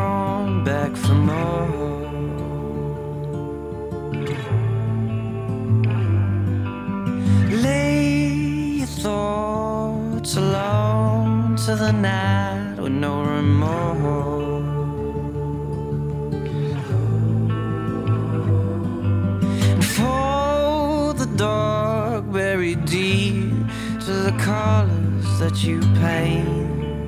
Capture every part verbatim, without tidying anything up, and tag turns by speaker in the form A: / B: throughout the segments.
A: gone back for more. Lay your thoughts alone to the night with no remorse. And fold the dark buried deep to the colors that you paint.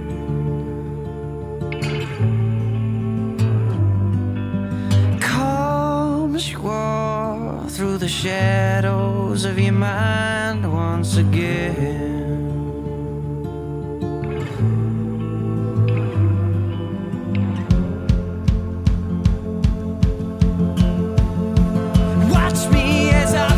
A: Come as you walk through the shadows of your mind once again. Watch me as I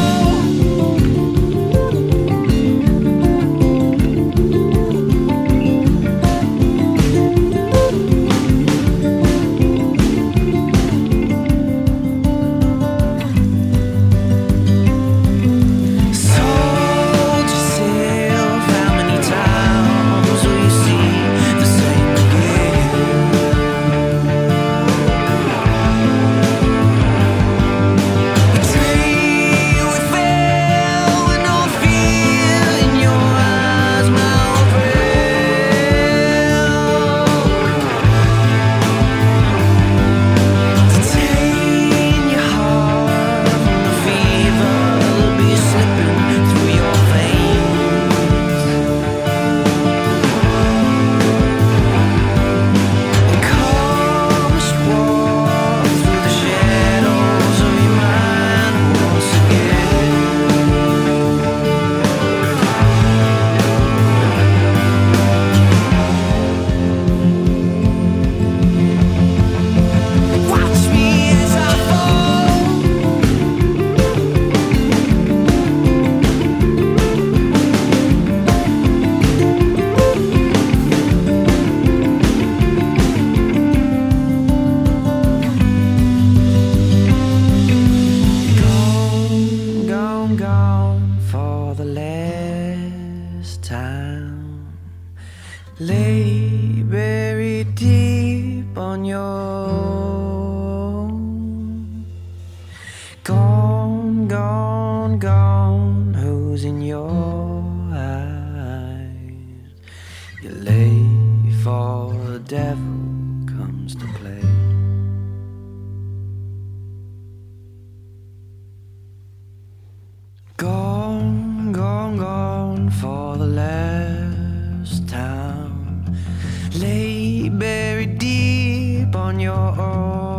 A: lay buried deep on your own. Gone, gone, gone, who's in your eyes? You lay for the devil comes to play. Gone, gone, gone for the last time. Lay buried deep on your own.